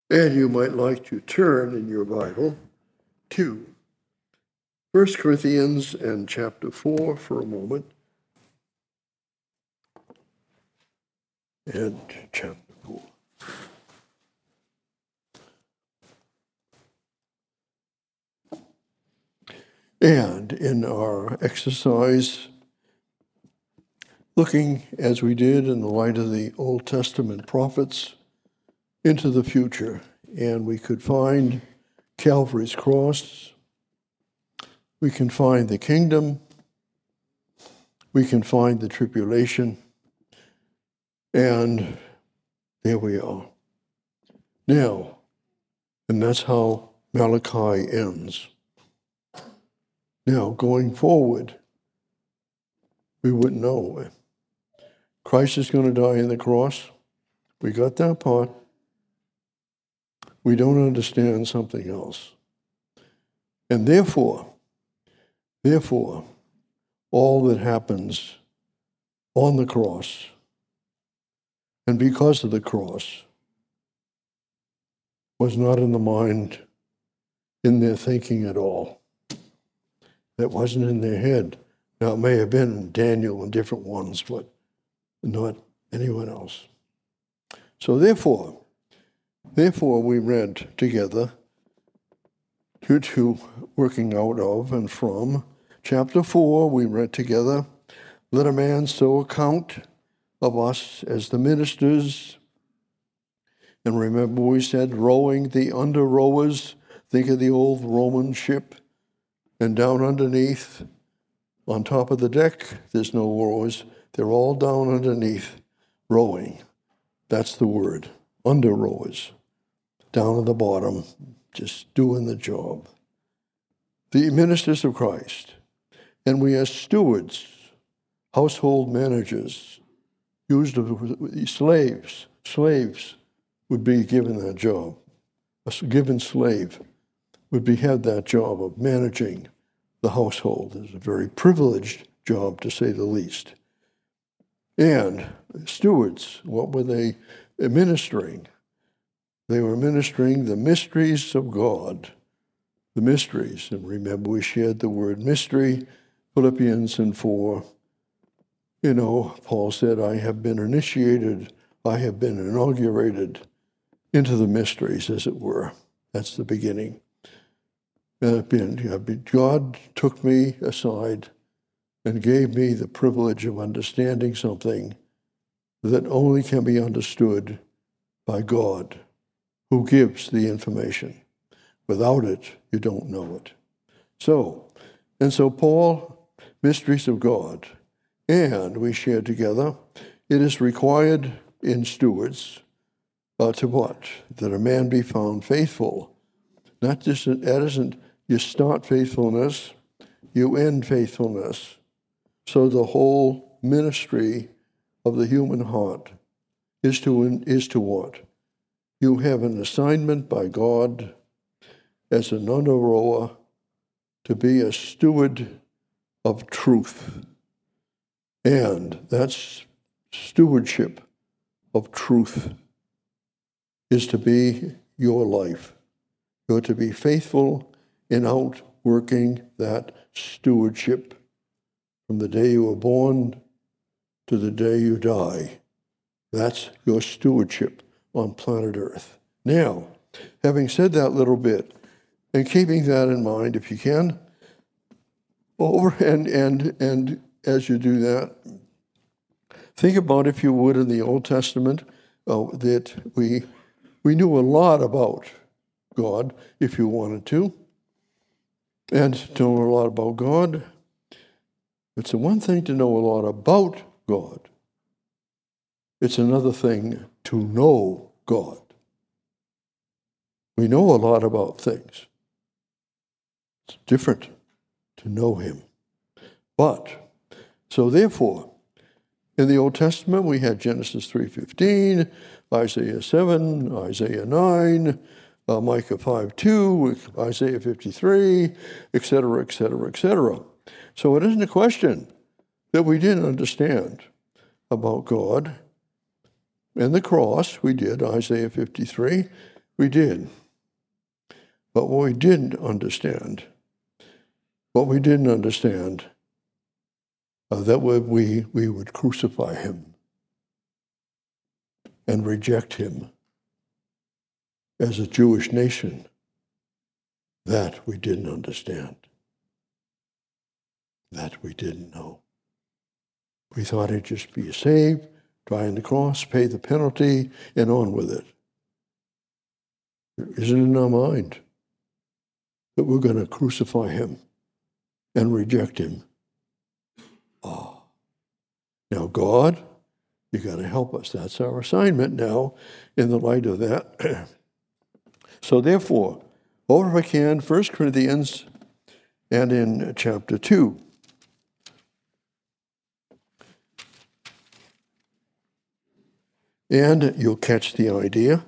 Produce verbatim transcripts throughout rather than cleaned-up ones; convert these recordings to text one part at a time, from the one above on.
And you might like to turn in your Bible to First Corinthians and chapter four for a moment. And chapter four. And in our exercise, looking as we did in the light of the Old Testament prophets into the future, and we could find Calvary's cross, we can find the kingdom, we can find the tribulation, and there we are. Now, and that's how Malachi ends. Now, going forward, we wouldn't know. Christ is going to die on the cross. We got that part. We don't understand something else. And therefore, therefore, all that happens on the cross and because of the cross was not in the mind, in their thinking at all. That wasn't in their head. Now, it may have been in Daniel and different ones, but not anyone else. So therefore, therefore we read together, to, to working out of and from, chapter four, we read together, let a man so account of us as the ministers. And remember we said rowing the under rowers, think of the old Roman ship, and down underneath, on top of the deck, there's no rowers. They're all down underneath, rowing. That's the word, under rowers. Down at the bottom, just doing the job. The ministers of Christ. And we as stewards, household managers, used of slaves. Slaves would be given that job. A given slave would be had that job of managing the household. It's a very privileged job, to say the least. And stewards, what were they administering? They were ministering the mysteries of God. The mysteries. And remember, we shared the word mystery, Philippians and four. You know, Paul said, I have been initiated, I have been inaugurated into the mysteries, as it were. That's the beginning. And God took me aside and gave me the privilege of understanding something that only can be understood by God, who gives the information. Without it, you don't know it. So, and so Paul, mysteries of God, and we shared together, it is required in stewards uh, to what? That a man be found faithful. Not just, that isn't, you start faithfulness, you end faithfulness. So the whole ministry of the human heart is to, is to what? You have an assignment by God as an under rower to be a steward of truth. And that's stewardship of truth is to be your life. You're to be faithful in outworking that stewardship from the day you were born to the day you die. That's your stewardship on planet Earth. Now, having said that little bit, and keeping that in mind, if you can, over and and and as you do that, think about, if you would, in the Old Testament, uh, that we we knew a lot about God, if you wanted to, and to know a lot about God. It's the one thing to know a lot about God. It's another thing to know God. We know a lot about things. It's different to know him. But, so therefore, in the Old Testament, we had Genesis three fifteen, Isaiah seven, Isaiah nine, uh, Micah five two, Isaiah fifty-three, et cetera, et cetera, et cetera. So it isn't a question that we didn't understand about God. And the cross, we did, Isaiah fifty-three. We did. But what we didn't understand, what we didn't understand, uh, that we, we would crucify him and reject him as a Jewish nation. That we didn't understand. That we didn't know. We thought it'd just be saved, die on the cross, pay the penalty, and on with it. It isn't in our mind that we're going to crucify him and reject him. Oh. Now, God, you got to help us. That's our assignment now in the light of that. So therefore, over if I can, First Corinthians and in chapter two. And you'll catch the idea,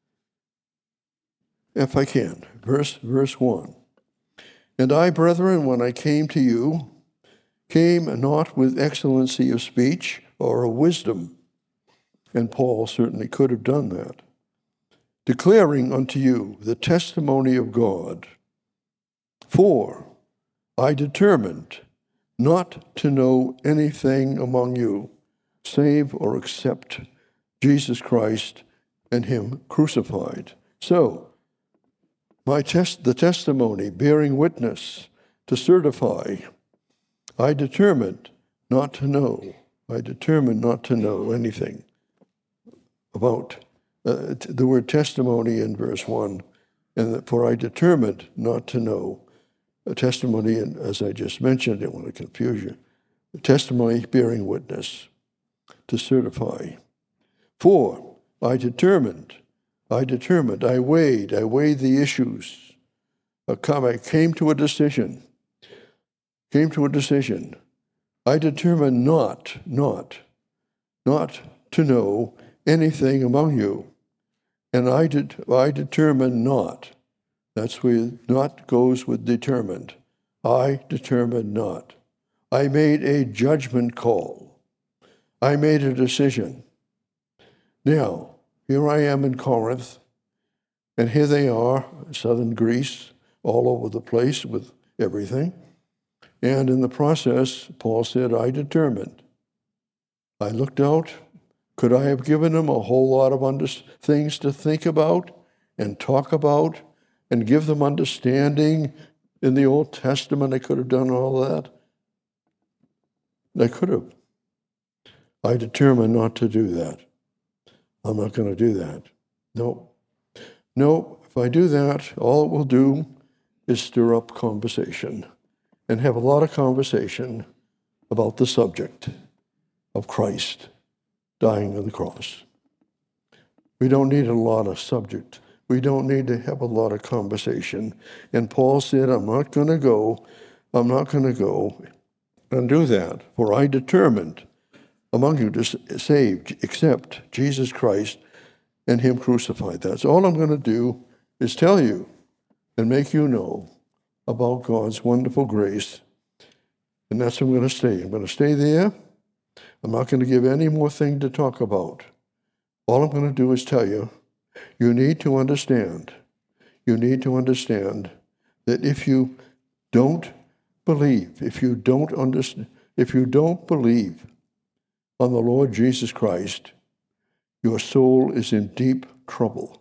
if I can. Verse, verse one. And I, brethren, when I came to you, came not with excellency of speech or of wisdom. And Paul certainly could have done that. Declaring unto you the testimony of God. For I determined not to know anything among you, save or except Jesus Christ and him crucified. So, my test, the testimony bearing witness to certify, I determined not to know. I determined not to know anything about uh, t- the word testimony in verse one, and that, for I determined not to know. A testimony, and as I just mentioned, I didn't want to confuse you. The testimony bearing witness to certify. For I determined, I determined, I weighed, I weighed the issues. I came to a decision, came to a decision. I determined not, not, not to know anything among you. And I did, I determined not. That's where not goes with determined. I determined not. I made a judgment call. I made a decision. Now, here I am in Corinth, and here they are, southern Greece, all over the place with everything. And in the process, Paul said, I determined. I looked out. Could I have given them a whole lot of under- things to think about and talk about and give them understanding in the Old Testament? I could have done all that. I could have. I determined not to do that. I'm not going to do that. No. No, if I do that, all it will do is stir up conversation and have a lot of conversation about the subject of Christ dying on the cross. We don't need a lot of subject. We don't need to have a lot of conversation. And Paul said, I'm not going to go, I'm not going to go and do that, for I determined among you to save, except Jesus Christ and him crucified. That's all I'm going to do is tell you and make you know about God's wonderful grace. And that's where I'm going to stay. I'm going to stay there. I'm not going to give any more thing to talk about. All I'm going to do is tell you, you need to understand, you need to understand that if you don't believe, if you don't understand, if you don't believe on the Lord Jesus Christ, your soul is in deep trouble.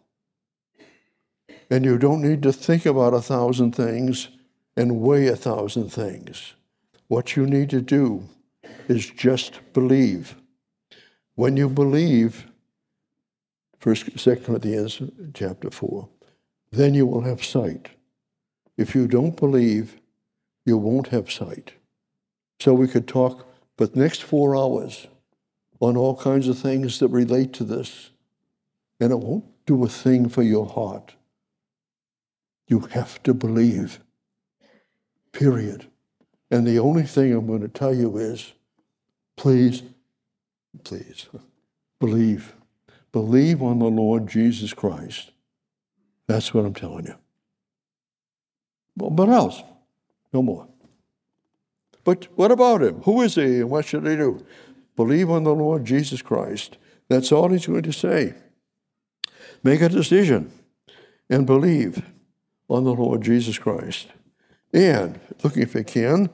And you don't need to think about a thousand things and weigh a thousand things. What you need to do is just believe. When you believe, First, Second Corinthians chapter four, then you will have sight. If you don't believe, you won't have sight. So we could talk for the next four hours on all kinds of things that relate to this, and it won't do a thing for your heart. You have to believe, period. And the only thing I'm going to tell you is, please, please, believe. Believe on the Lord Jesus Christ. That's what I'm telling you. Well, but else? No more. But what about him? Who is he and what should I do? Believe on the Lord Jesus Christ. That's all he's going to say. Make a decision. and believe on the Lord Jesus Christ. And, looking if you can,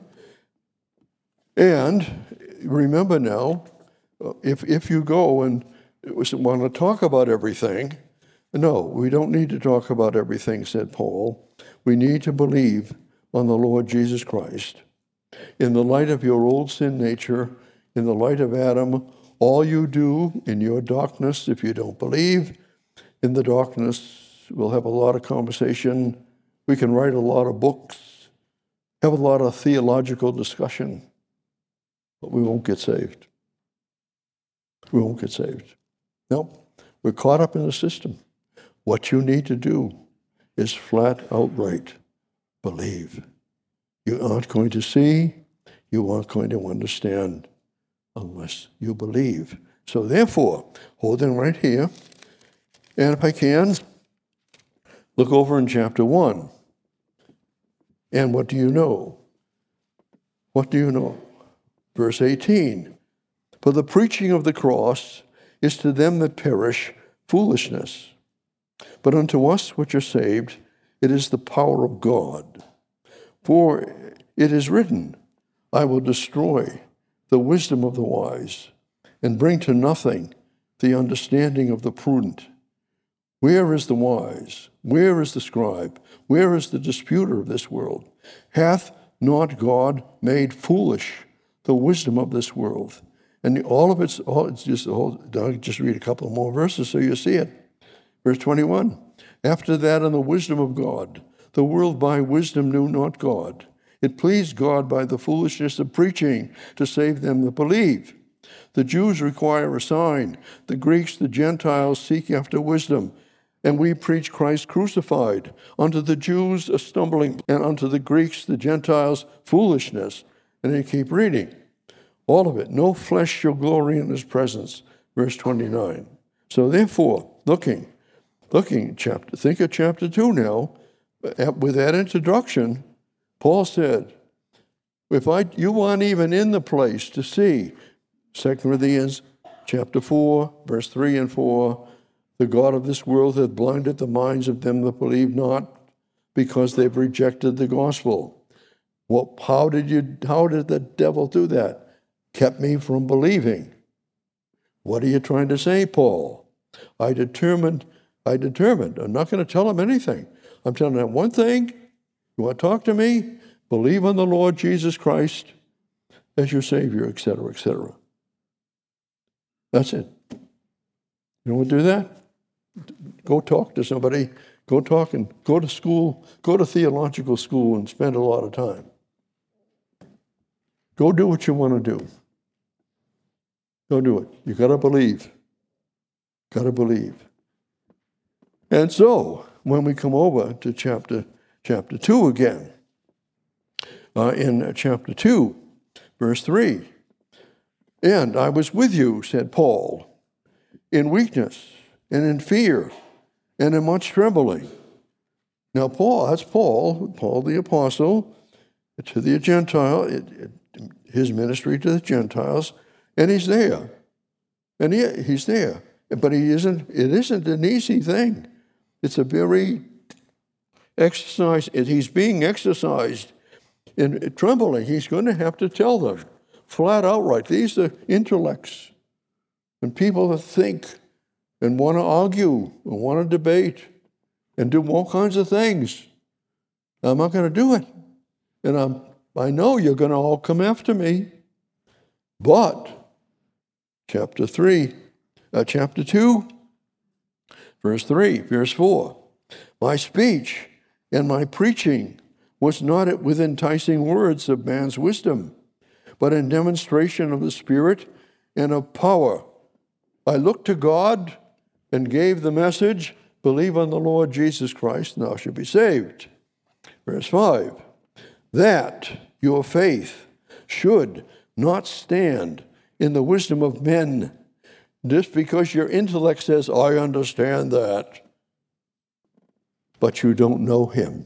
and remember now, if, if you go and want to talk about everything, no, we don't need to talk about everything, said Paul. We need to believe on the Lord Jesus Christ. In the light of your old sin nature, in the light of Adam, all you do in your darkness, if you don't believe, in the darkness, we'll have a lot of conversation. We can write a lot of books, have a lot of theological discussion, but we won't get saved. We won't get saved. No, we're caught up in the system. What you need to do is flat outright believe. You aren't going to see, you aren't going to understand unless you believe. So therefore, holding right here, and if I can, look over in chapter one. And what do you know? What do you know? Verse eighteen. For the preaching of the cross is to them that perish foolishness, but unto us which are saved it is the power of God. For it is written, I will destroy the wisdom of the wise, and bring to nothing the understanding of the prudent. Where is the wise? Where is the scribe? Where is the disputer of this world? Hath not God made foolish the wisdom of this world? And all of it's, all, it's just, all, I'll just read a couple more verses so you see it. Verse twenty-one, after that in the wisdom of God, the world by wisdom knew not God. It pleased God by the foolishness of preaching to save them that believe. The Jews require a sign. The Greeks, the Gentiles seek after wisdom. And we preach Christ crucified. Unto the Jews a stumbling, and unto the Greeks, the Gentiles, foolishness. And then you keep reading. All of it. No flesh shall glory in his presence. Verse twenty-nine. So therefore, looking, looking, chapter, think of chapter two now. With that introduction, Paul said, if I, you aren't even in the place to see, Second Corinthians chapter four, verse three and four, the God of this world hath blinded the minds of them that believe not, because they've rejected the gospel. Well, how did you? How did the devil do that? Kept me from believing. What are you trying to say, Paul? I determined, I determined. I'm not going to tell him anything. I'm telling him one thing. You want to talk to me? Believe on the Lord Jesus Christ as your Savior, et cetera, et cetera. That's it. You want to do that? Go talk to somebody. Go talk and go to school. Go to theological school and spend a lot of time. Go do what you want to do. Go do it. You got to believe. Got to believe. And so, when we come over to chapter chapter two again, uh, in chapter two, verse three, and I was with you, said Paul, in weakness and in fear and in much trembling. Now, Paul, that's Paul, Paul the apostle, to the Gentile, it, it, his ministry to the Gentiles, and he's there. And he, he's there. But he isn't, it isn't an easy thing. It's a very exercise, he's being exercised in trembling. He's going to have to tell them flat outright. These are intellects and people that think and want to argue and want to debate and do all kinds of things. I'm not going to do it. And I'm, I know you're going to all come after me. But, chapter three, uh, chapter two, verse three, verse four, my speech and my preaching was not with enticing words of man's wisdom, but in demonstration of the Spirit and of power. I looked to God and gave the message, believe on the Lord Jesus Christ, and thou shalt be saved. Verse five, that your faith should not stand in the wisdom of men, just because your intellect says, I understand that, but you don't know him.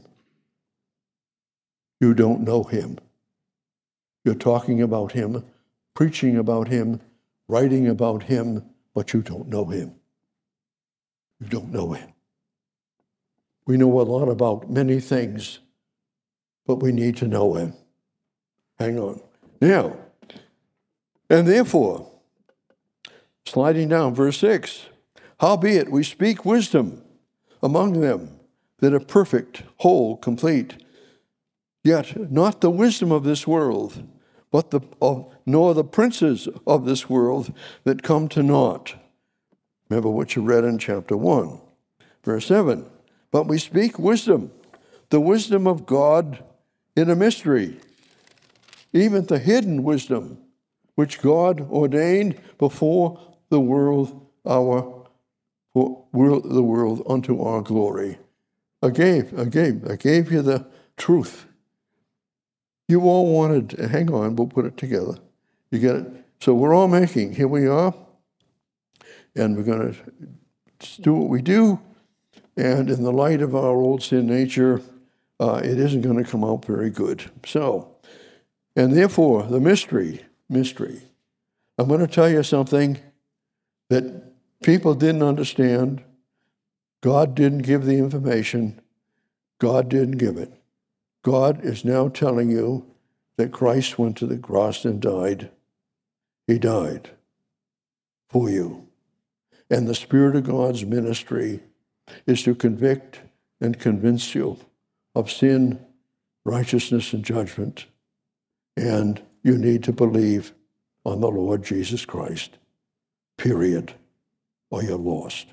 You don't know him. You're talking about him, preaching about him, writing about him, but you don't know him. You don't know him. We know a lot about many things, but we need to know him. Hang on. Now, and therefore, sliding down, verse six, howbeit we speak wisdom among them that are perfect, whole, complete, yet not the wisdom of this world, but the of, nor the princes of this world that come to naught. Remember what you read in chapter one, verse seven. But we speak wisdom, the wisdom of God in a mystery, even the hidden wisdom, which God ordained before the world, our world, the world unto our glory. I gave, I gave, I gave you the truth. You all wanted, hang on, we'll put it together. You get it? So we're all making, here we are, and we're going to do what we do, and in the light of our old sin nature, uh, it isn't going to come out very good. So, and therefore, the mystery, mystery. I'm going to tell you something that people didn't understand. God didn't give the information. God didn't give it. God is now telling you that Christ went to the cross and died. He died for you. And the Spirit of God's ministry is to convict and convince you of sin, righteousness, and judgment. And you need to believe on the Lord Jesus Christ, period, or you're lost.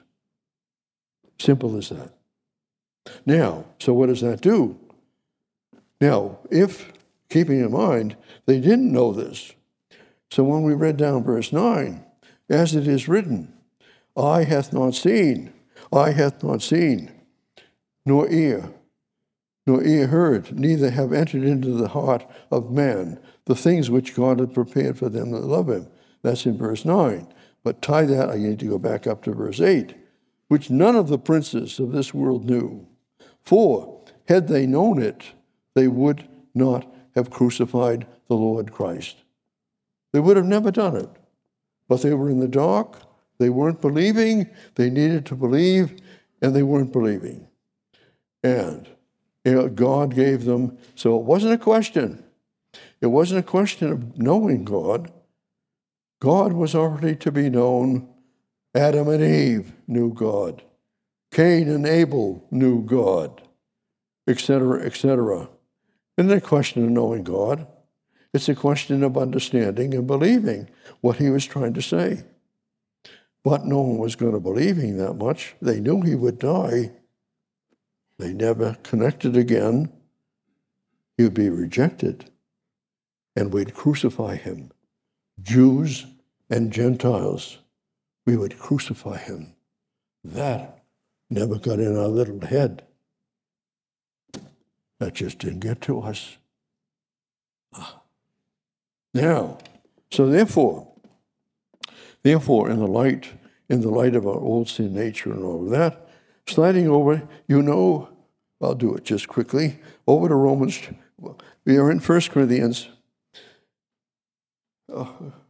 Simple as that. Now, so what does that do? Now, if, keeping in mind, they didn't know this, so when we read down verse nine, as it is written, eye hath not seen, eye hath not seen, nor ear, nor ear heard, neither have entered into the heart of man the things which God had prepared for them that love him. That's in verse nine. But tie that, I need to go back up to verse eight, which none of the princes of this world knew. For had they known it, they would not have crucified the Lord Christ. They would have never done it. But they were in the dark, they weren't believing, they needed to believe, and they weren't believing. And you know, God gave them, so it wasn't a question. It wasn't a question of knowing God. God was already to be known. Adam and Eve knew God. Cain and Abel knew God, et cetera, et cetera. It's not a question of knowing God. It's a question of understanding and believing what he was trying to say. But no one was going to believe him that much. They knew he would die. They never connected again. He would be rejected, and we'd crucify him. Jews and Gentiles, we would crucify him. That never got in our little head. That just didn't get to us. Now, so therefore, therefore, in the light, in the light of our old sin nature and all of that, sliding over, you know, I'll do it just quickly, over to Romans. We are in First Corinthians. Uh,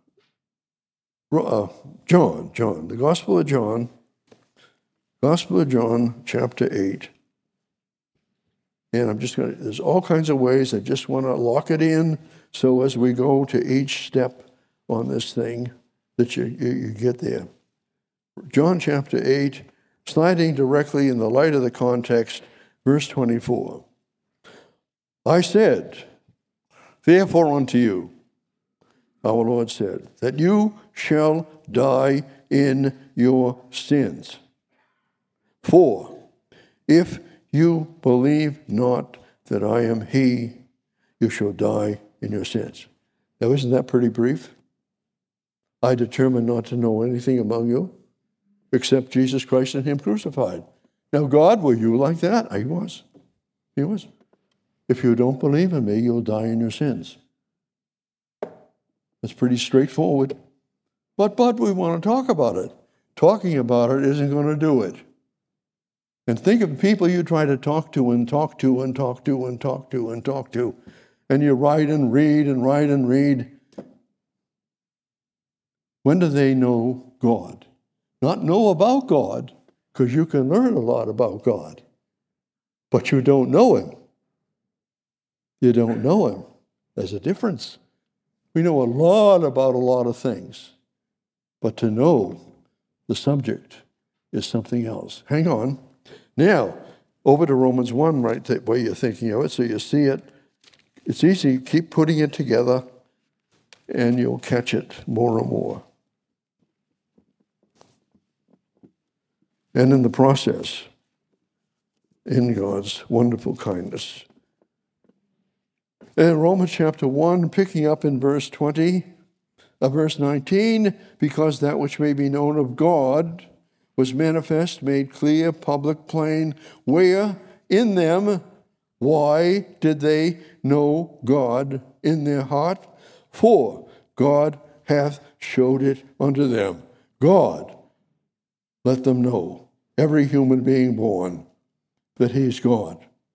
uh, John, John, the Gospel of John, Gospel of John, chapter eight. And I'm just going to, there's all kinds of ways. I just want to lock it in so as we go to each step on this thing that you, you, you get there. John chapter eight, sliding directly in the light of the context, verse twenty-four. I said, therefore unto you, our Lord said, that you shall die in your sins. For if you believe not that I am he, you shall die in your sins. Now, isn't that pretty brief? I determined not to know anything among you except Jesus Christ and him crucified. Now, God, were you like that? He was. He was. If you don't believe in me, you'll die in your sins. That's pretty straightforward. But, but we want to talk about it. Talking about it isn't going to do it. And think of people you try to talk to and talk to and talk to and talk to and talk to. And you write and read and write and read. When do they know God? Not know about God, because you can learn a lot about God. but you don't know him. You don't know him. There's a difference. We know a lot about a lot of things, but to know the subject is something else. Hang on. Now, over to Romans one, right, the way you're thinking of it, so you see it. It's easy. Keep putting it together, and you'll catch it more and more. And in the process, in God's wonderful kindness. In Romans chapter one, picking up in verse twenty, uh, verse nineteen, because that which may be known of God was manifest, made clear, public, plain, where in them, why did they know God in their heart? For God hath showed it unto them. God let them know, every human being born, that he's God.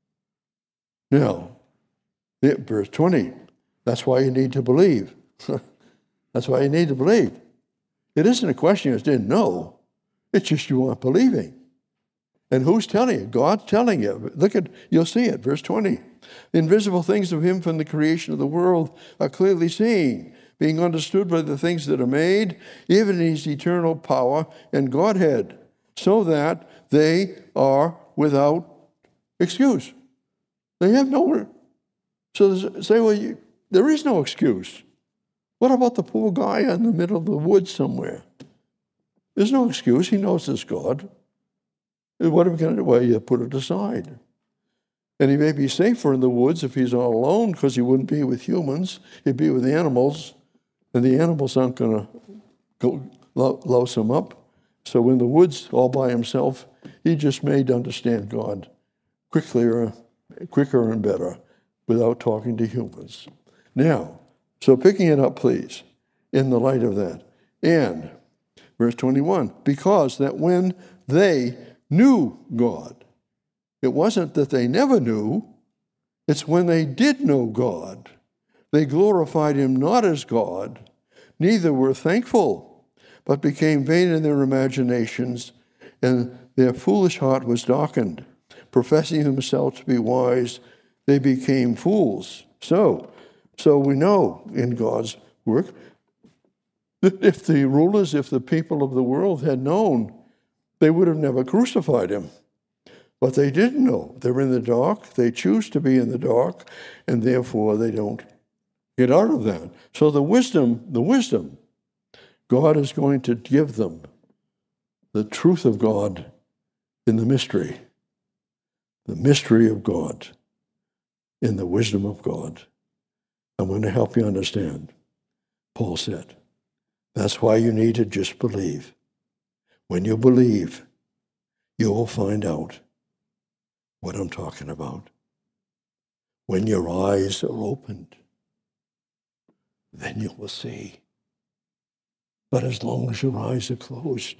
Now, verse twenty, that's why you need to believe. That's why you need to believe. It isn't a question you just didn't know. It's just you aren't believing. And who's telling you? God's telling you. Look at, you'll see it, verse twenty. The invisible things of him from the creation of the world are clearly seen, being understood by the things that are made, even his eternal power and Godhead, so that they are without excuse. They have no... So say, well, you, there is no excuse. What about the poor guy in the middle of the woods somewhere? There's no excuse. He knows there's God. What are we going to do? Well, you put it aside. And he may be safer in the woods if he's all alone, because he wouldn't be with humans. He'd be with the animals, and the animals aren't going to go louse him up. So in the woods, all by himself, he just made to understand God quicker, quicker and better, without talking to humans. Now, so picking it up, please, in the light of that. And, verse twenty-one, because that when they knew God, it wasn't that they never knew, it's when they did know God, they glorified him not as God, neither were thankful, but became vain in their imaginations, and their foolish heart was darkened. Professing themselves to be wise, they became fools. So, so we know in God's work that if the rulers, if the people of the world had known, they would have never crucified him. But they didn't know. They're in the dark. They choose to be in the dark, and therefore they don't get out of that. So the wisdom, the wisdom, God is going to give them the truth of God in the mystery, the mystery of God. In the wisdom of God. I'm going to help you understand. Paul said, that's why you need to just believe. When you believe, you will find out what I'm talking about. When your eyes are opened, then you will see. But as long as your eyes are closed,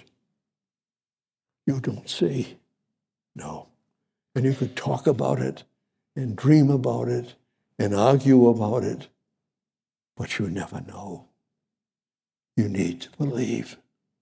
you don't see. No. And you could talk about it and dream about it, and argue about it, but you never know. You need to believe.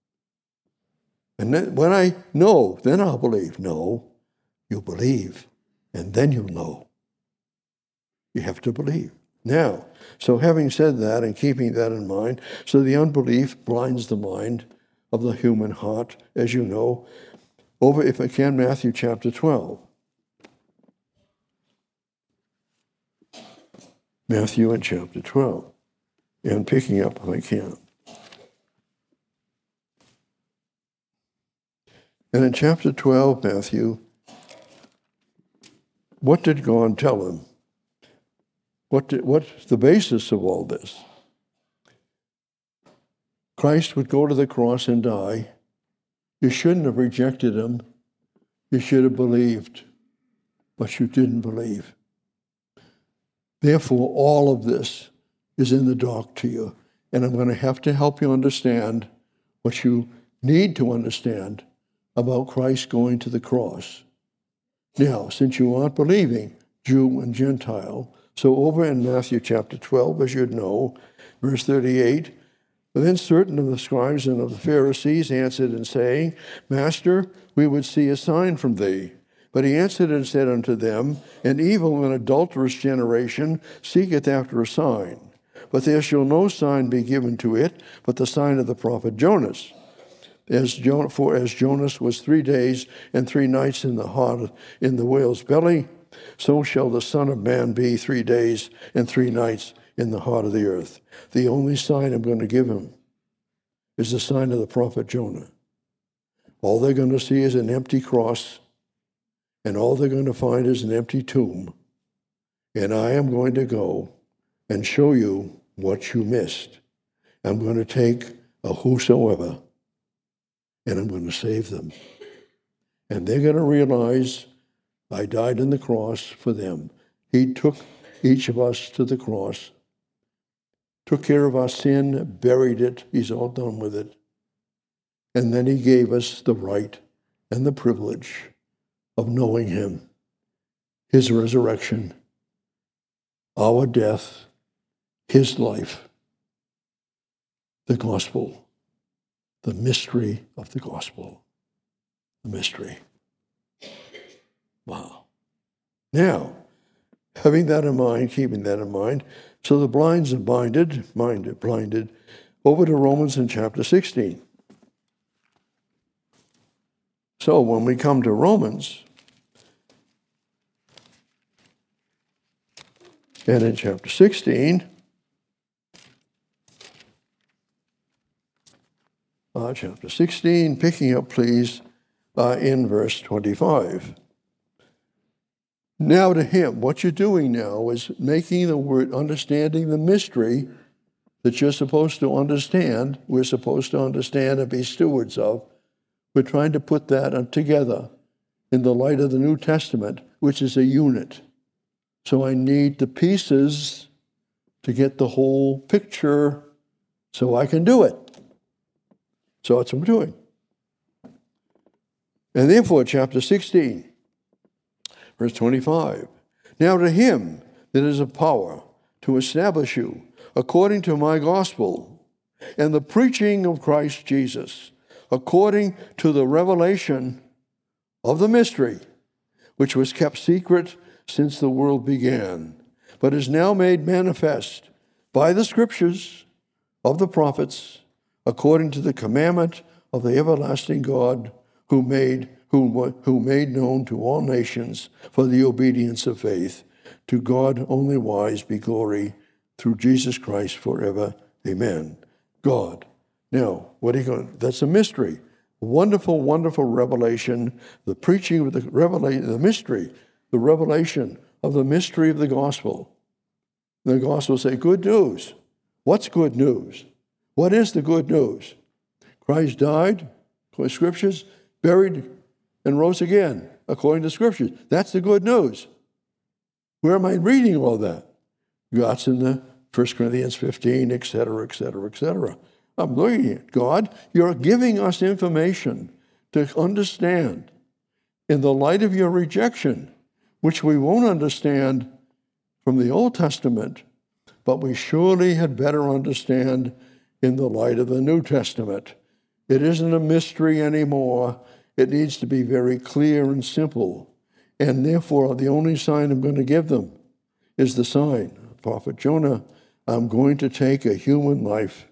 And then when I know, then I'll believe. No, you believe, and then you'll know. You have to believe. Now, so having said that and keeping that in mind, so the unbelief blinds the mind of the human heart, as you know. Over, if I can, Matthew chapter twelve. Matthew in chapter twelve, and picking up if I can. And in chapter twelve, Matthew, what did God tell him? What did, what's the basis of all this? Christ would go to the cross and die. You shouldn't have rejected him. You should have believed, but you didn't believe. Therefore, all of this is in the dark to you. And I'm going to have to help you understand what you need to understand about Christ going to the cross. Now, since you aren't believing, Jew and Gentile, so over in Matthew chapter twelve, as you'd know, verse thirty-eight, then certain of the scribes and of the Pharisees answered and saying, Master, we would see a sign from thee. But he answered and said unto them, An evil and adulterous generation seeketh after a sign. But there shall no sign be given to it, but the sign of the prophet Jonas. As jo- for as Jonas was three days and three nights in the heart in the whale's belly, so shall the Son of Man be three days and three nights in the heart of the earth. The only sign I'm going to give him is the sign of the prophet Jonah. All they're going to see is an empty cross, and all they're going to find is an empty tomb. And I am going to go and show you what you missed. I'm going to take a whosoever, and I'm going to save them. And they're going to realize I died on the cross for them. He took each of us to the cross, took care of our sin, buried it. He's all done with it. And then he gave us the right and the privilege of knowing him, his resurrection, our death, his life, the gospel, the mystery of the gospel, the mystery. Wow. Now, having that in mind, keeping that in mind, so the blinds are blinded, minded, blinded, over to Romans in chapter sixteen. So when we come to Romans, and in chapter sixteen, uh, chapter sixteen, picking up, please, uh, in verse twenty-five. Now to him, what you're doing now is making the word, understanding the mystery that you're supposed to understand, we're supposed to understand and be stewards of. We're trying to put that together in the light of the New Testament, which is a unit. So I need the pieces to get the whole picture so I can do it. So that's what I'm doing. And therefore, chapter sixteen, verse twenty-five. Now to him that is a power to establish you according to my gospel and the preaching of Christ Jesus, according to the revelation of the mystery, which was kept secret since the world began, but is now made manifest by the scriptures of the prophets, according to the commandment of the everlasting God, who made who, who made known to all nations for the obedience of faith. To God only wise be glory through Jesus Christ forever. Amen. God. Now, what are you going? That's a mystery. Wonderful, wonderful revelation. The preaching of the revelation, the mystery, the revelation of the mystery of the gospel. The gospel say, good news. What's good news? What is the good news? Christ died, according to scriptures, buried, and rose again, according to scriptures. That's the good news. Where am I reading all that? God's in the First Corinthians fifteen, et cetera, et cetera, et cetera. I'm looking at God. You're giving us information to understand in the light of your rejection, which we won't understand from the Old Testament, but we surely had better understand in the light of the New Testament. It isn't a mystery anymore. It needs to be very clear and simple. And therefore, the only sign I'm going to give them is the sign. Prophet Jonah, I'm going to take a human life,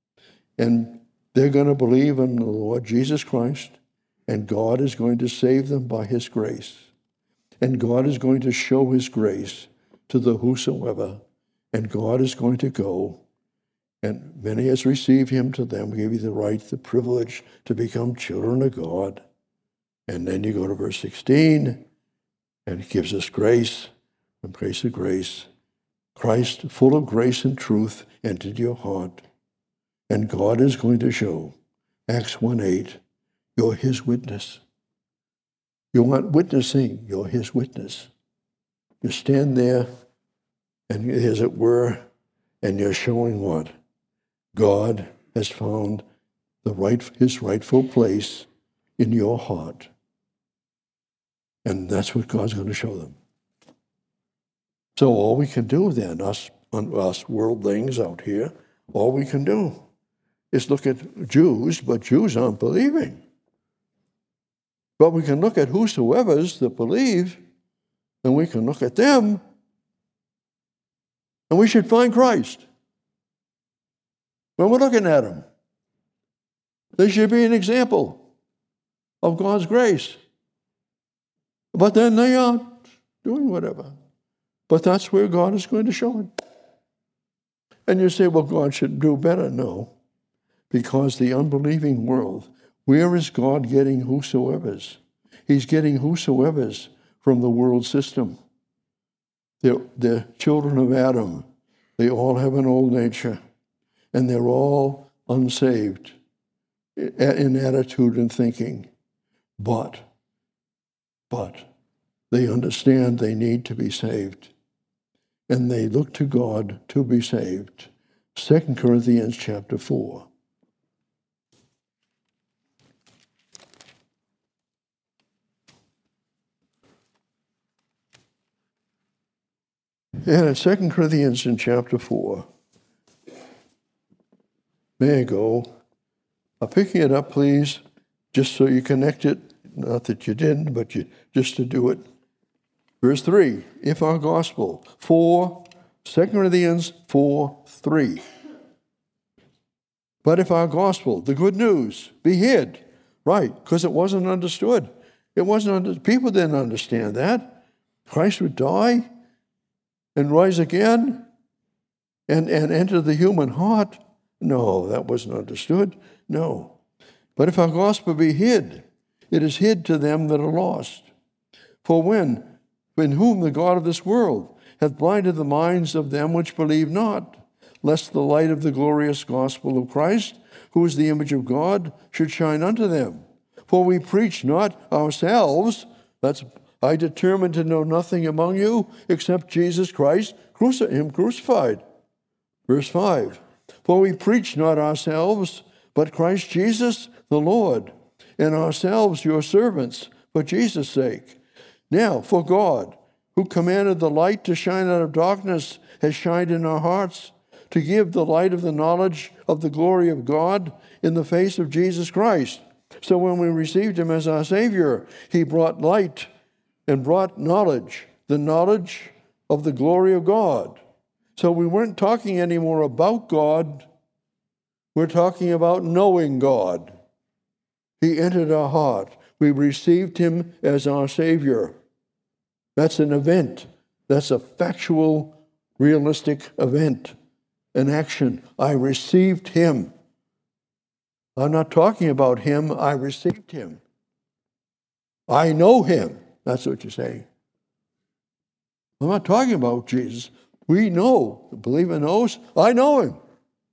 and they're going to believe in the Lord Jesus Christ, and God is going to save them by his grace. And God is going to show his grace to the whosoever, and God is going to go. And many has received him, to them give you the right, the privilege to become children of God. And then you go to verse sixteen, and he gives us grace, and grace of grace. Christ, full of grace and truth, entered your heart. And God is going to show, Acts one eight, you're his witness. You want witnessing, you're his witness. You stand there, and as it were, and you're showing what? God has found the right, his rightful place in your heart. And that's what God's going to show them. So all we can do then, us, us worldlings out here, all we can do is look at Jews, but Jews aren't believing. But we can look at whosoever's that believe, and we can look at them, and we should find Christ. When we're looking at them, they should be an example of God's grace. But then they are doing whatever. But that's where God is going to show it. And you say, well, God should do better. No. Because the unbelieving world, where is God getting whosoever's? He's getting whosoever's from the world system. They're, they're children of Adam. They all have an old nature. And they're all unsaved in attitude and thinking. But, but, they understand they need to be saved. And they look to God to be saved. Second Corinthians chapter four. And in Second Corinthians in chapter four, may I go? I'm picking it up, please, just so you connect it. Not that you didn't, but you just to do it. Verse three, if our gospel, four, Second Corinthians four, three. But if our gospel, the good news, be hid, right, because it wasn't understood. It wasn't under, people didn't understand that. Christ would die and rise again and, and enter the human heart. No, that wasn't understood. No. But if our gospel be hid, it is hid to them that are lost. For when, in whom the God of this world hath blinded the minds of them which believe not, lest the light of the glorious gospel of Christ, who is the image of God, should shine unto them. For we preach not ourselves, that's I determined to know nothing among you except Jesus Christ, cruci- him crucified. Verse five, for we preach not ourselves, but Christ Jesus the Lord, and ourselves your servants, for Jesus' sake. Now, for God, who commanded the light to shine out of darkness, has shined in our hearts, to give the light of the knowledge of the glory of God in the face of Jesus Christ. So when we received him as our Savior, he brought light and brought knowledge, the knowledge of the glory of God. So we weren't talking anymore about God. We're talking about knowing God. He entered our heart. We received him as our Savior. That's an event. That's a factual, realistic event, an action. I received him. I'm not talking about him. I received him. I know him. That's what you're saying. I'm not talking about Jesus. We know. The believer knows. I know him.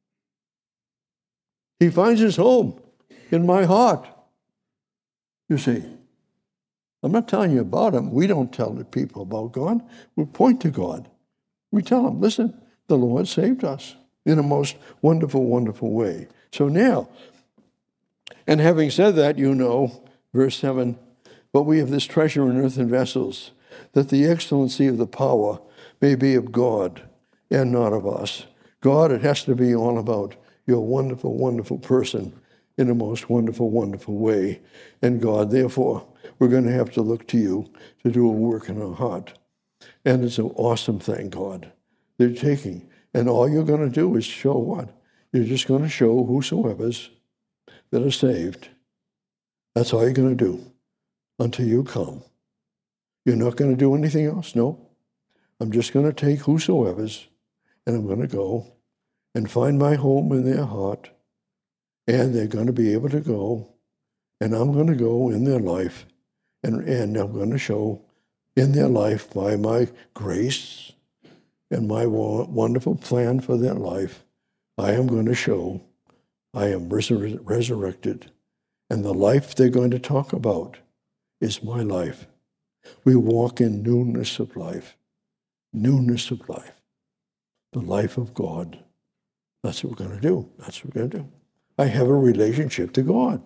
He finds his home in my heart. You see, I'm not telling you about him. We don't tell the people about God. We point to God. We tell them, listen, the Lord saved us in a most wonderful, wonderful way. So now, and having said that, you know, verse seven, but we have this treasure in earthen vessels, that the excellency of the power may be of God and not of us. God, it has to be all about your wonderful, wonderful person in a most wonderful, wonderful way. And God, therefore, we're going to have to look to you to do a work in our heart. And it's an awesome thing, God. They're taking, and all you're going to do is show what? You're just going to show whosoever's that are saved. That's all you're going to do until you come. You're not going to do anything else? No. I'm just going to take whosoever's, and I'm going to go and find my home in their heart, and they're going to be able to go, and I'm going to go in their life, and, and I'm going to show in their life by my grace and my wonderful plan for their life, I am going to show I am resur- resurrected, and the life they're going to talk about is my life. We walk in newness of life, newness of life, the life of God. That's what we're going to do. That's what we're going to do. I have a relationship to God.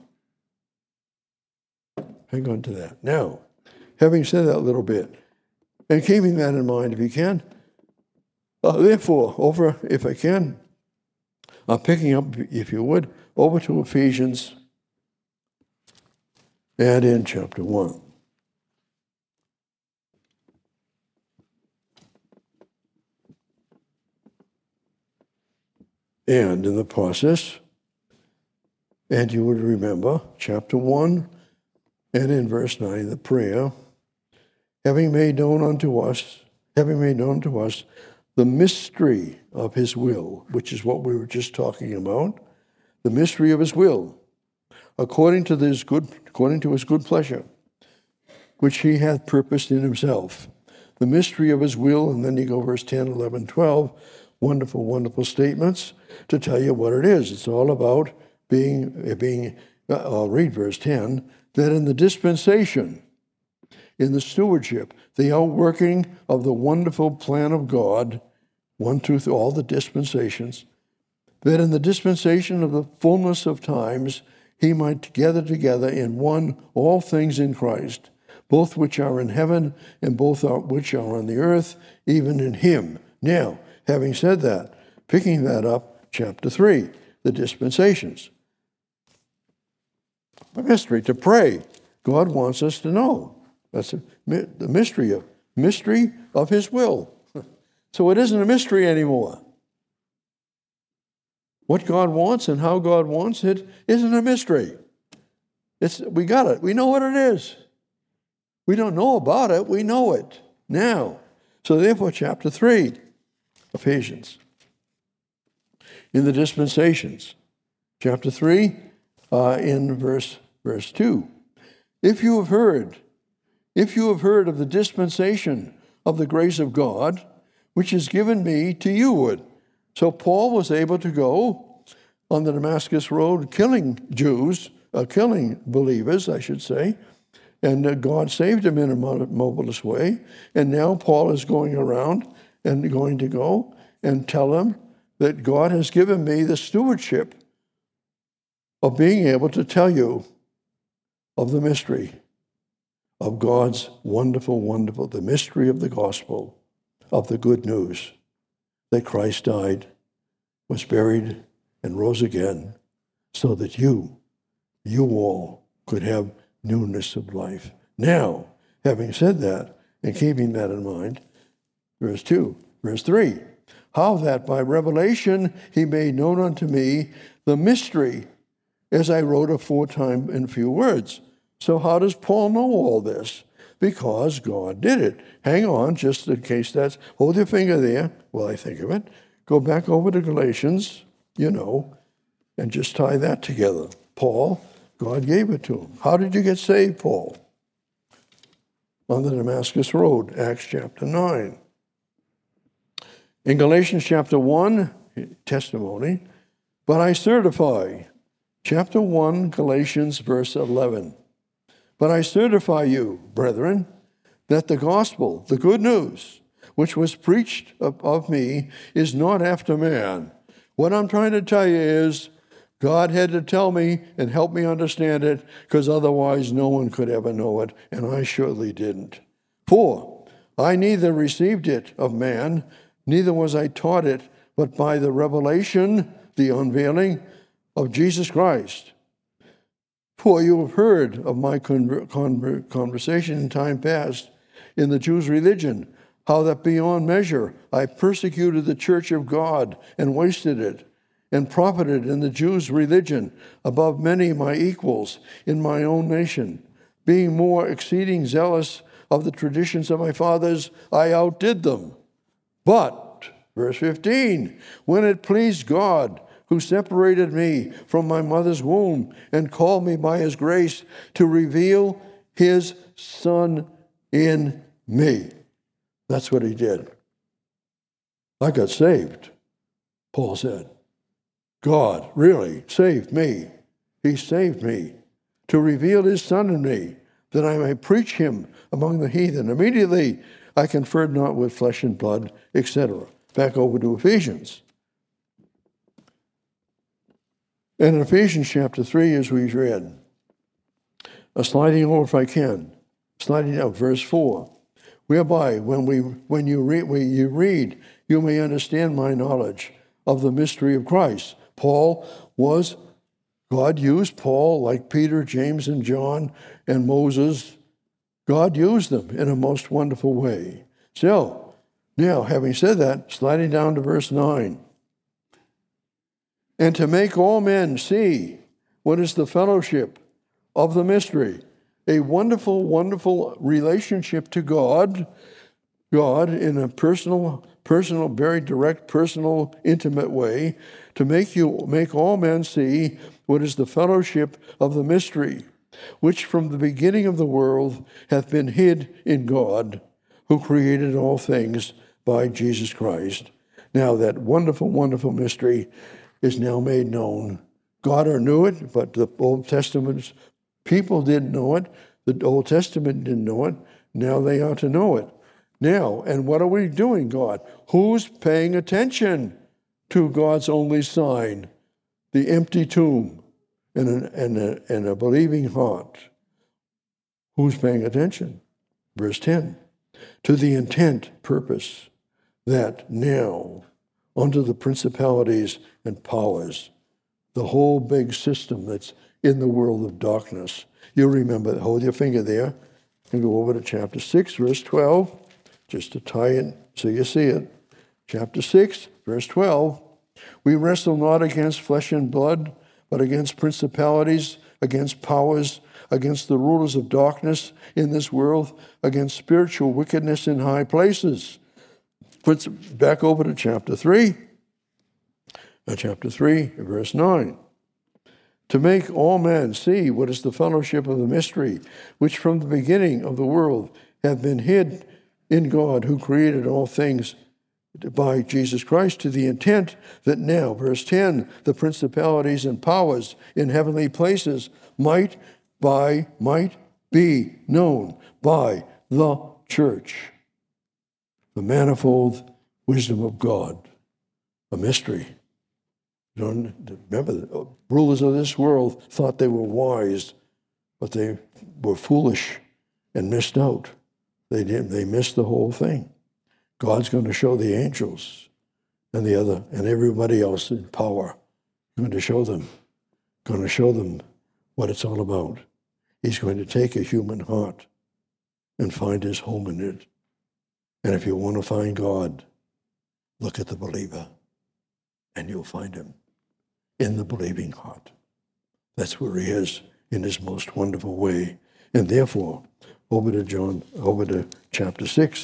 Hang on to that. Now, having said that a little bit, and keeping that in mind if you can, uh, therefore, over, if I can, I'm picking up, if you would, over to Ephesians add in chapter one. And in the process, and you would remember, chapter one, and in verse nine, the prayer, having made known unto us, having made known to us the mystery of his will, which is what we were just talking about, the mystery of his will, according to his good, according to his good pleasure, which he hath purposed in himself. The mystery of his will, and then you go verse ten, eleven, twelve, wonderful, wonderful statements to tell you what it is. It's all about being, being uh, I'll read verse ten, that in the dispensation, in the stewardship, the outworking of the wonderful plan of God, one through all the dispensations, that in the dispensation of the fullness of times, he might gather together in one all things in Christ, both which are in heaven and both are, which are on the earth, even in him. Now, having said that, picking that up, chapter three, the dispensations. The mystery, to pray. God wants us to know. That's a, the mystery of mystery of his will. So it isn't a mystery anymore. What God wants and how God wants it isn't a mystery. It's we got it. We know what it is. We don't know about it. We know it now. So therefore, chapter three, Ephesians. In the dispensations, chapter three, uh, in verse verse two. If you have heard, if you have heard of the dispensation of the grace of God, which is given me to you would. So Paul was able to go on the Damascus road killing Jews, uh, killing believers, I should say, and uh, God saved him in a marvelous way. And now Paul is going around and going to go and tell them that God has given me the stewardship of being able to tell you of the mystery of God's wonderful, wonderful, the mystery of the gospel, of the good news that Christ died, was buried, and rose again, so that you, you all, could have newness of life. Now, having said that, and keeping that in mind, verse two, verse three, how that by revelation he made known unto me the mystery, as I wrote aforetime in few words. So how does Paul know all this? Because God did it. Hang on, just in case that's, hold your finger there while I think of it. Go back over to Galatians, you know, and just tie that together. Paul, God gave it to him. How did you get saved, Paul? On the Damascus Road, Acts chapter nine. In Galatians chapter one, testimony, but I certify, chapter one, Galatians verse eleven. But I certify you, brethren, that the gospel, the good news, which was preached of, of me, is not after man. What I'm trying to tell you is God had to tell me and help me understand it, because otherwise no one could ever know it, and I surely didn't. For I neither received it of man, neither was I taught it, but by the revelation, the unveiling of Jesus Christ. For you have heard of my conver- conver- conversation in time past in the Jews' religion, how that beyond measure I persecuted the church of God and wasted it, and profited in the Jews' religion above many my equals in my own nation. Being more exceeding zealous of the traditions of my fathers, I outdid them. But, verse fifteen, when it pleased God, who separated me from my mother's womb and called me by his grace to reveal his Son in me. That's what he did. I got saved, Paul said. God really saved me. He saved me to reveal his Son in me, that I may preach him among the heathen. Immediately I conferred not with flesh and blood, et cetera. Back over to Ephesians. And in Ephesians chapter three, as we read, uh, sliding over if I can, sliding up, verse four, whereby when we when you read when you read, you may understand my knowledge of the mystery of Christ. Paul was God used Paul like Peter, James, and John, and Moses. God used them in a most wonderful way. So, now, having said that, sliding down to verse nine. And to make all men see what is the fellowship of the mystery, a wonderful, wonderful relationship to God, God in a personal, personal, very direct, personal, intimate way, to make you make all men see what is the fellowship of the mystery, which from the beginning of the world hath been hid in God, who created all things by Jesus Christ. Now that wonderful, wonderful mystery is now made known. God knew it, but the Old Testament people didn't know it. The Old Testament didn't know it. Now they ought to know it. Now, and what are we doing, God? Who's paying attention to God's only sign? The empty tomb and a, and a, and a believing heart. Who's paying attention? Verse ten. To the intent, purpose, that now, unto the principalities and powers, the whole big system that's in the world of darkness. You remember, hold your finger there, and go over to chapter six, verse twelve, just to tie it so you see it. Chapter six, verse twelve. We wrestle not against flesh and blood, but against principalities, against powers, against the rulers of darkness in this world, against spiritual wickedness in high places. Puts back over to chapter three. Uh, chapter three, verse nine. To make all men see what is the fellowship of the mystery, which from the beginning of the world hath been hid in God, who created all things by Jesus Christ, to the intent that now, verse ten, the principalities and powers in heavenly places might by might be known by the church. The manifold wisdom of God, a mystery. Don't remember, the rulers of this world thought they were wise, but they were foolish and missed out. They did. They missed the whole thing. God's going to show the angels and the other and everybody else in power. He's going to show them, going to show them what it's all about. He's going to take a human heart and find his home in it. And if you want to find God, look at the believer, and you'll find him in the believing heart. That's where he is in his most wonderful way. And therefore, over to John, over to chapter six.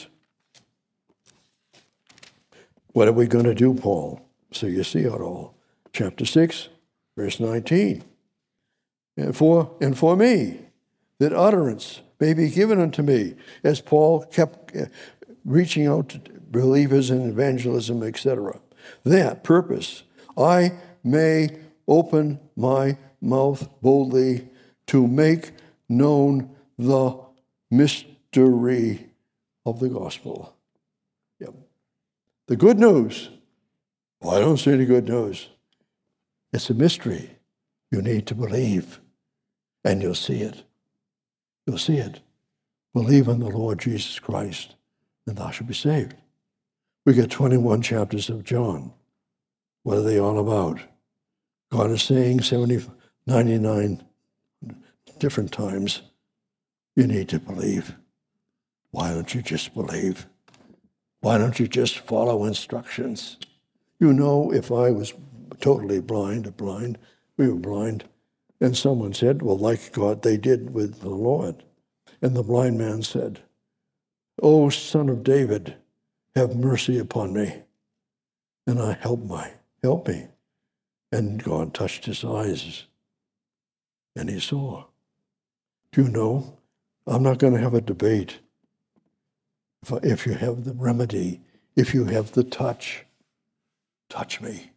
What are we going to do, Paul? So you see it all. Chapter six, verse nineteen. And for, and for me, that utterance may be given unto me, as Paul kept reaching out to believers in evangelism, et cetera. That purpose, I may open my mouth boldly to make known the mystery of the gospel. Yep. The good news. Well, I don't see any good news. It's a mystery. You need to believe, and you'll see it. You'll see it. Believe in the Lord Jesus Christ, and thou shalt be saved. We got twenty-one chapters of John. What are they all about? God is saying seventy, ninety-nine different times, you need to believe. Why don't you just believe? Why don't you just follow instructions? You know, if I was totally blind, blind, we were blind, and someone said, well, like God, they did with the Lord. And the blind man said, O Son of David, have mercy upon me. And I help my, help me. And God touched his eyes, and he saw. Do you know, I'm not going to have a debate. If, if you have the remedy, if you have the touch, touch me.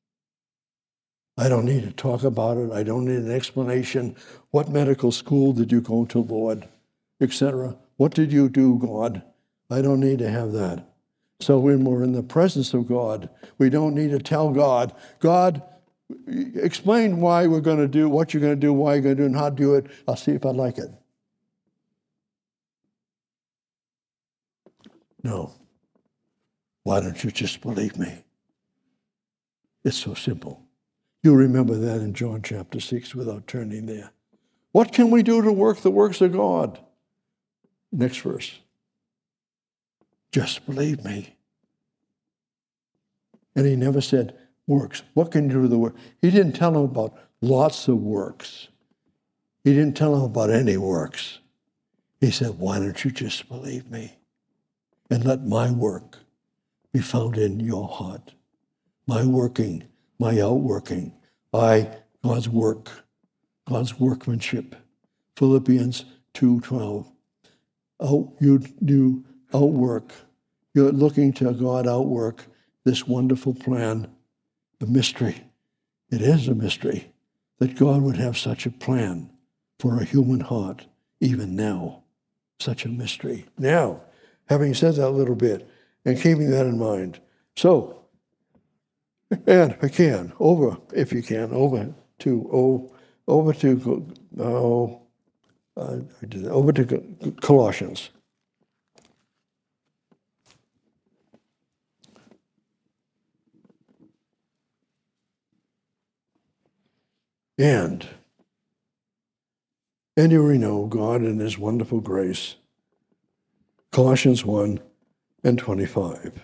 I don't need to talk about it. I don't need an explanation. What medical school did you go to, Lord, et cetera? What did you do, God? I don't need to have that. So when we're in the presence of God, we don't need to tell God, God, explain why we're going to do, what you're going to do, why you're going to do, and how to do it. I'll see if I like it. No. Why don't you just believe me? It's so simple. You remember that in John chapter six without turning there. What can we do to work the works of God? Next verse. Just believe me. And he never said works. What can you do to the work? He didn't tell them about lots of works. He didn't tell them about any works. He said, why don't you just believe me and let my work be found in your heart? My working, my outworking, I, God's work, God's workmanship. Philippians two twelve. Out, you do outwork. You're looking to God outwork this wonderful plan, the mystery. It is a mystery that God would have such a plan for a human heart, even now. Such a mystery. Now, having said that a little bit and keeping that in mind, so, and if I can, over, if you can, over to, oh, over to, oh, uh, over to Colossians. And, and you know God in his wonderful grace. Colossians one and twenty-five.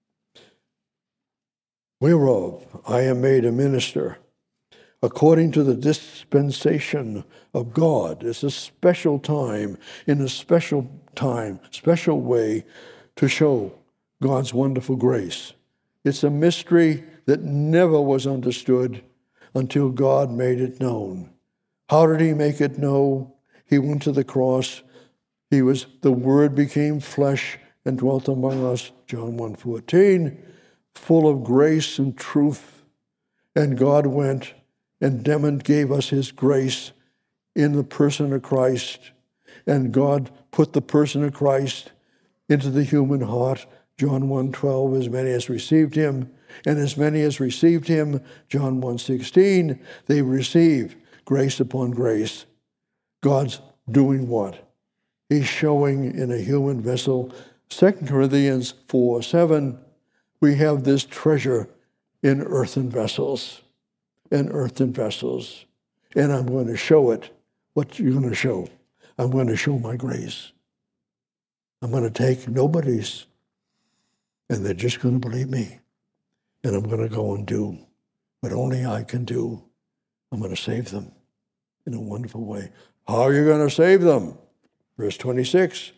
Whereof I am made a minister, according to the dispensation of God. It's a special time, in a special time, special way to show God's wonderful grace. It's a mystery that never was understood until God made it known. How did he make it known? He went to the cross. He was, the Word became flesh and dwelt among us, John one fourteen, full of grace and truth. And God went and Demon gave us his grace in the person of Christ. And God put the person of Christ into the human heart, John one twelve, as many as received him. And as many as received him, John one sixteen, they receive grace upon grace. God's doing what? He's showing in a human vessel. Second Corinthians four seven, we have this treasure in earthen vessels. In earthen vessels. And I'm going to show it. What you're going to show? I'm going to show my grace. I'm going to take nobody's, and they're just going to believe me. And I'm going to go and do what only I can do. I'm going to save them in a wonderful way. How are you going to save them? Verse twenty-six.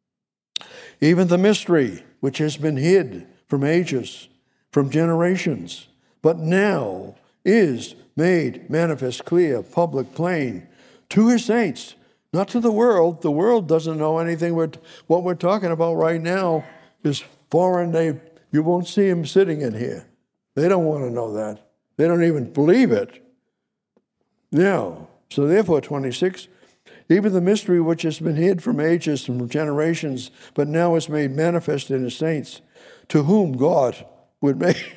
Even the mystery which has been hid from ages, from generations, but now is made manifest, clear, public, plain, to his saints, not to the world. The world doesn't know anything. We're, what we're talking about right now is foreign. They, you won't see them sitting in here. They don't want to know that. They don't even believe it. Now, so therefore, twenty-six, even the mystery which has been hid from ages and from generations, but now is made manifest in his saints, to whom God would make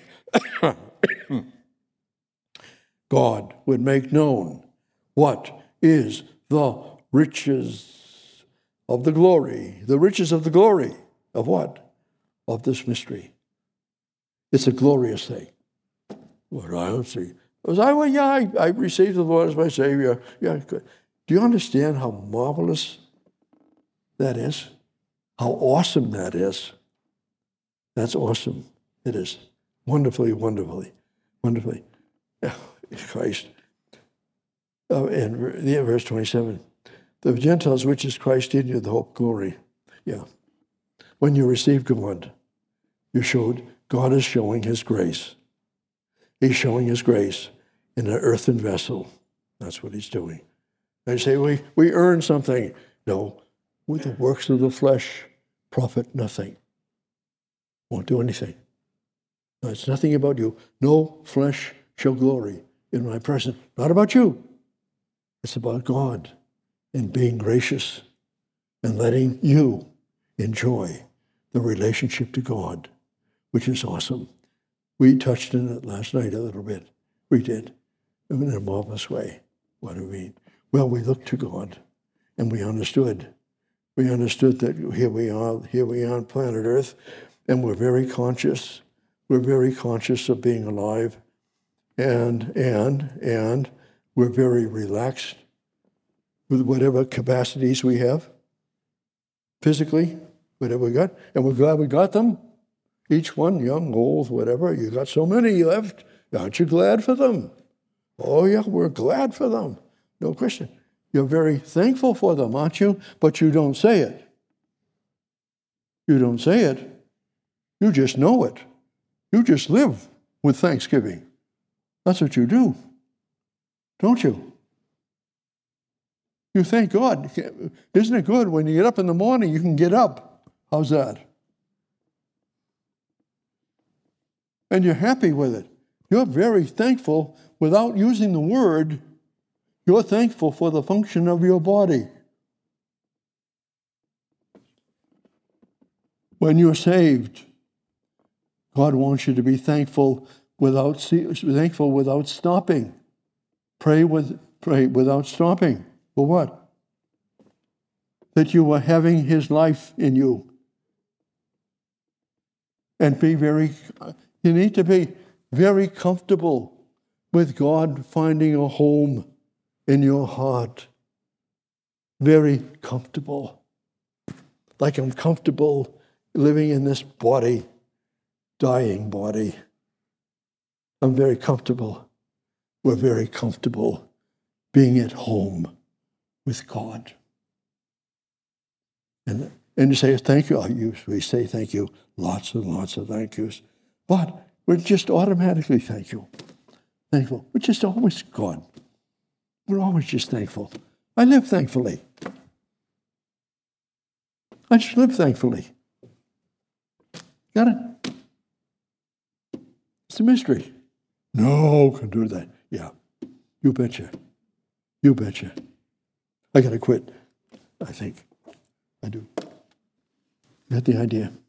God would make known what is the riches of the glory, the riches of the glory of what? Of this mystery. It's a glorious thing. What I don't see. Was I, well, yeah, I, I received the Lord as my Savior. Yeah, good. Do you understand how marvelous that is? How awesome that is? That's awesome. It is. Wonderfully, wonderfully, wonderfully. Yeah, Christ. Uh, and yeah, verse twenty-seven. The Gentiles, which is Christ in you, the hope, glory. Yeah. When you received God, you showed, God is showing his grace. He's showing his grace in an earthen vessel. That's what he's doing. They say, we, we earn something. No, with the works of the flesh, profit nothing. Won't do anything. No, it's nothing about you. No flesh shall glory in my presence. Not about you. It's about God and being gracious and letting you enjoy the relationship to God, which is awesome. We touched on it last night a little bit. We did, in a marvelous way. What do we mean? Well, we looked to God, and we understood. We understood that here we are, here we are on planet Earth, and we're very conscious. We're very conscious of being alive. and, and, and we're very relaxed with whatever capacities we have, physically, whatever we got, and we're glad we got them. Each one, young, old, whatever, you got so many left. Aren't you glad for them? Oh yeah, we're glad for them. No question. You're very thankful for them, aren't you? But you don't say it. You don't say it. You just know it. You just live with thanksgiving. That's what you do, don't you? You thank God. Isn't it good when you get up in the morning, you can get up? How's that? And you're happy with it. You're very thankful without using the word. You're thankful for the function of your body. When you're saved, God wants you to be thankful without thankful without stopping. Pray with pray without stopping. For what? That you are having His life in you. And be very, you need to be very comfortable with God finding a home in your heart. Very comfortable. Like I'm comfortable living in this body, dying body. I'm very comfortable. We're very comfortable being at home with God. And, and you say, thank you. you. We say thank you, lots and lots of thank yous. But we're just automatically thank you. Thankful. We're just always God. We're always just thankful. I live thankfully. I just live thankfully. Got it? It's a mystery. No, can do that. Yeah. You betcha. You betcha. I gotta quit. I think. I do. You got the idea?